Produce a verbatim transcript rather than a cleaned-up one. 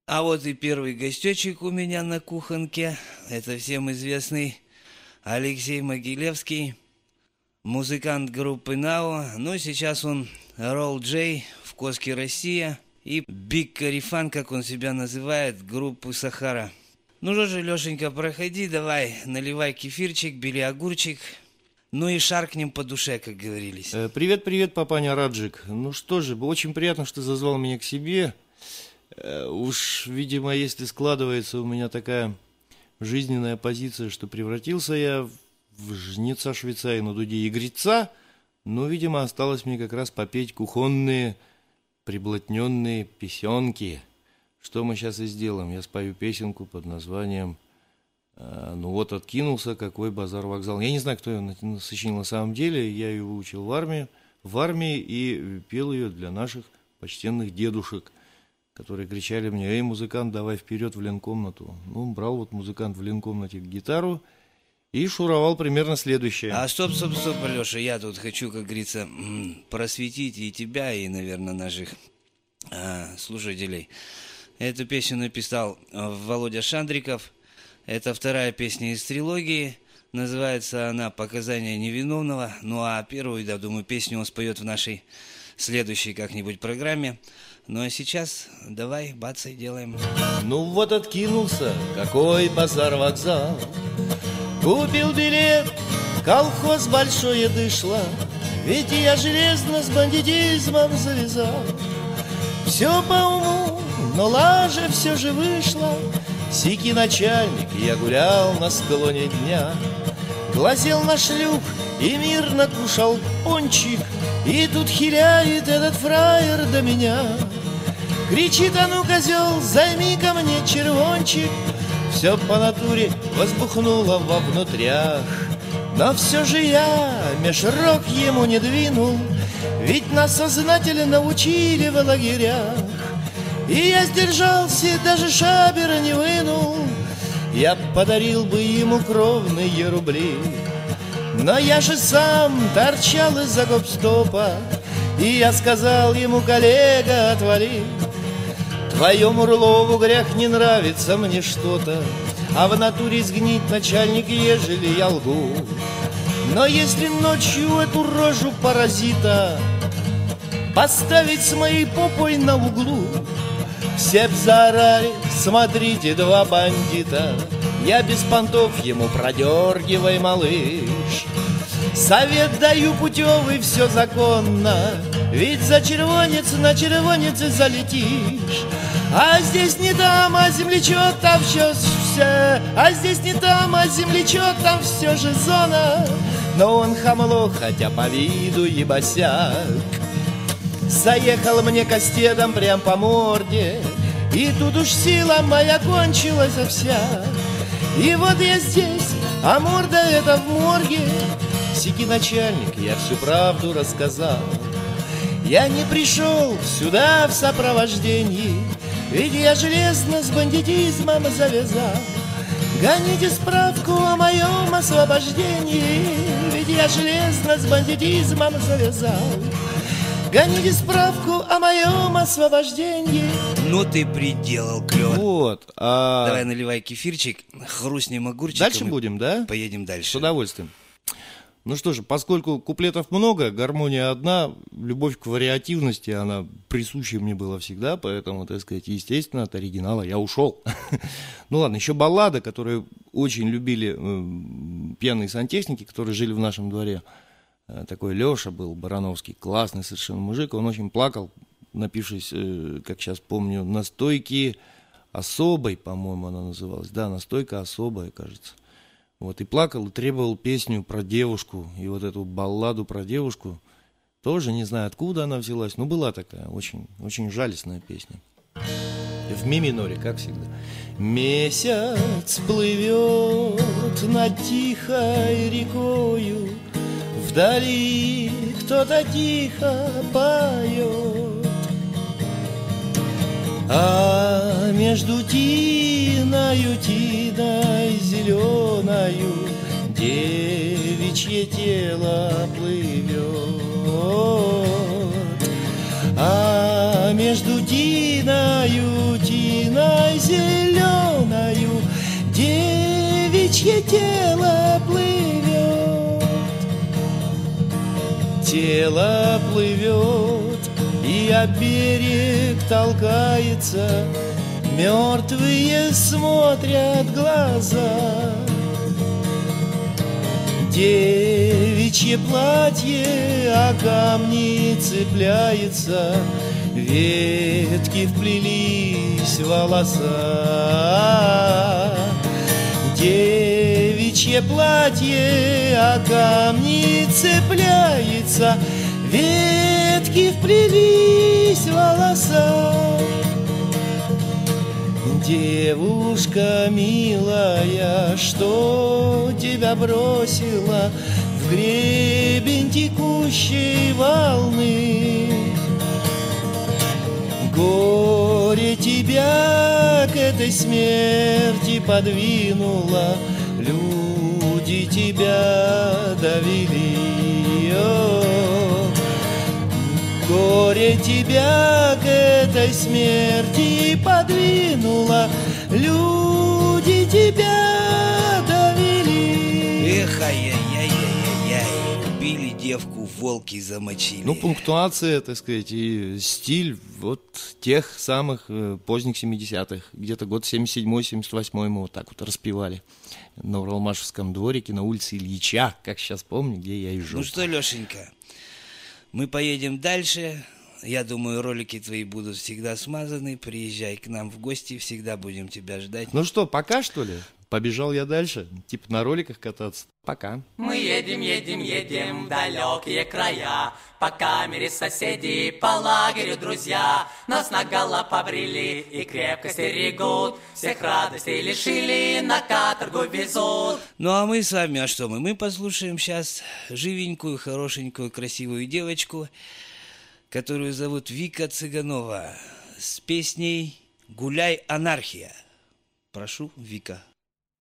А вот и первый гостечек у меня на кухонке. Это всем известный Алексей Могилевский, музыкант группы Нао. Но сейчас он Ролл Джей в Коске Россия и Биг Карифан, как он себя называет, группу Сахара. Ну что же, Лешенька, проходи, давай, наливай кефирчик, бери огурчик. Ну и шаркнем по душе, как говорились. Привет-привет, папаня Раджик. Ну что же, очень приятно, что ты зазвал меня к себе. Уж, видимо, если складывается у меня такая жизненная позиция, что превратился я в жнеца швейца и на дуде игреца, но, видимо, осталось мне как раз попеть кухонные, приблотненные песенки. Что мы сейчас и сделаем. Я спою песенку под названием «Ну вот откинулся, какой базар-вокзал». Я не знаю, кто ее сочинил на самом деле. Я ее выучил в армии, в армии и пел ее для наших почтенных дедушек, которые кричали мне: «Эй, музыкант, давай вперед в ленкомнату». Ну, брал вот музыкант в ленкомнате гитару и шуровал примерно следующее. А стоп, стоп, стоп, Алеша, я тут хочу, как говорится, просветить и тебя, и, наверное, наших а, слушателей. Эту песню написал Володя Шандриков. Это вторая песня из трилогии. Называется она «Показания невиновного». Ну, а первую, я думаю, песню он споет в нашей следующей как-нибудь программе. Ну а сейчас давай, бацай, делаем. Ну вот откинулся, какой базар-вокзал. Купил билет, колхоз большое дышло. Ведь я железно с бандитизмом завязал. Все по уму, но лажа все же вышла. Сики начальник, я гулял на склоне дня, глазел на шлюп и мирно кушал пончик. И тут хиляет этот фраер до меня. Кричит: а ну, козел, займи ко мне червончик. Все по натуре возбухнуло во внутрях. Но все же я меж рог ему не двинул, ведь нас сознательно научили в лагерях. И я сдержался, даже шабера не вынул. Я подарил бы ему кровные рубли, но я же сам торчал из-за гоп-стопа. И я сказал ему: коллега, отвали. Твоему Урлову грех не нравится мне что-то, а в натуре сгнить, начальник, ежели я лгу. Но если ночью эту рожу паразита поставить с моей попой на углу, все б заорали: смотрите, два бандита. Я без понтов ему: продергивай, малыш. Совет даю путевый, все законно, ведь за червонец на червонец залетишь. А здесь не там, а землячок, там все, все. А здесь не там, а землячок, там все же зона. Но он хамло, хотя по виду и босяк. Заехал мне кастетом прям по морде, и тут уж сила моя кончилась вся. И вот я здесь, а морда эта в морге. Сики начальник, я всю правду рассказал. Я не пришел сюда в сопровождении, ведь я железно с бандитизмом завязал. Гоните справку о моем освобождении, ведь я железно с бандитизмом завязал. Гоните справку о моем освобождении. Ну ты приделал, клёво. Вот, а... Давай наливай кефирчик, хрустнем огурчиком. Дальше будем, да? Поедем дальше. С удовольствием. Ну что же, поскольку куплетов много, гармония одна, любовь к вариативности, она присуща мне была всегда, поэтому, так сказать, естественно, от оригинала я ушел. Ну ладно, еще баллада, которую очень любили пьяные сантехники, которые жили в нашем дворе. Такой Леша был, Барановский, классный совершенно мужик, он очень плакал, напившись, как сейчас помню, настойки особой, по-моему, она называлась. Да, настойка особая, кажется. Вот, и плакал, и требовал песню про девушку, и вот эту балладу про девушку, тоже не знаю, откуда она взялась, но была такая, очень, очень жалостная песня. В ми миноре, как всегда. Месяц плывет над тихой рекою, вдали кто-то тихо поет, а между тиною, тиной зеленою девичье тело плывет. А между тиною, тиной зеленою девичье тело плывет. Тело плывет, и о берег толкается, мертвые смотрят глаза. Девичье платье о камни цепляется, ветки вплелись в волоса. Девичье платье о камни цепляется, ветки вплелись в волоса. Девушка милая, что тебя бросила в гребень текущей волны? Горе тебя к этой смерти подвинуло, люди тебя довели. О, горе тебя к этой смерти подвинуло, люди тебя довели. Эх, ай-яй-яй-яй-яй, убили девку, волки замочили. Ну, пунктуация, так сказать, и стиль вот тех самых э, поздних семидесятых. Где-то год семьдесят седьмой семьдесят восьмой мы вот так вот распевали на Уралмашевском дворике, на улице Ильича, как сейчас помню, где я и жил. Ну что, Лешенька, мы поедем дальше. Я думаю, ролики твои будут всегда смазаны. Приезжай к нам в гости, всегда будем тебя ждать. Ну что, пока, что ли? Побежал я дальше, типа на роликах кататься. Пока. Мы едем, едем, едем в далекие края, по камере соседей, по лагерю друзья. Нас наголо побрили и крепко стерегут, всех радостей лишили, на каторгу везут. Ну а мы с вами, а что мы? Мы послушаем сейчас живенькую, хорошенькую, красивую девочку, которую зовут Вика Цыганова, с песней «Гуляй, анархия». Прошу, Вика.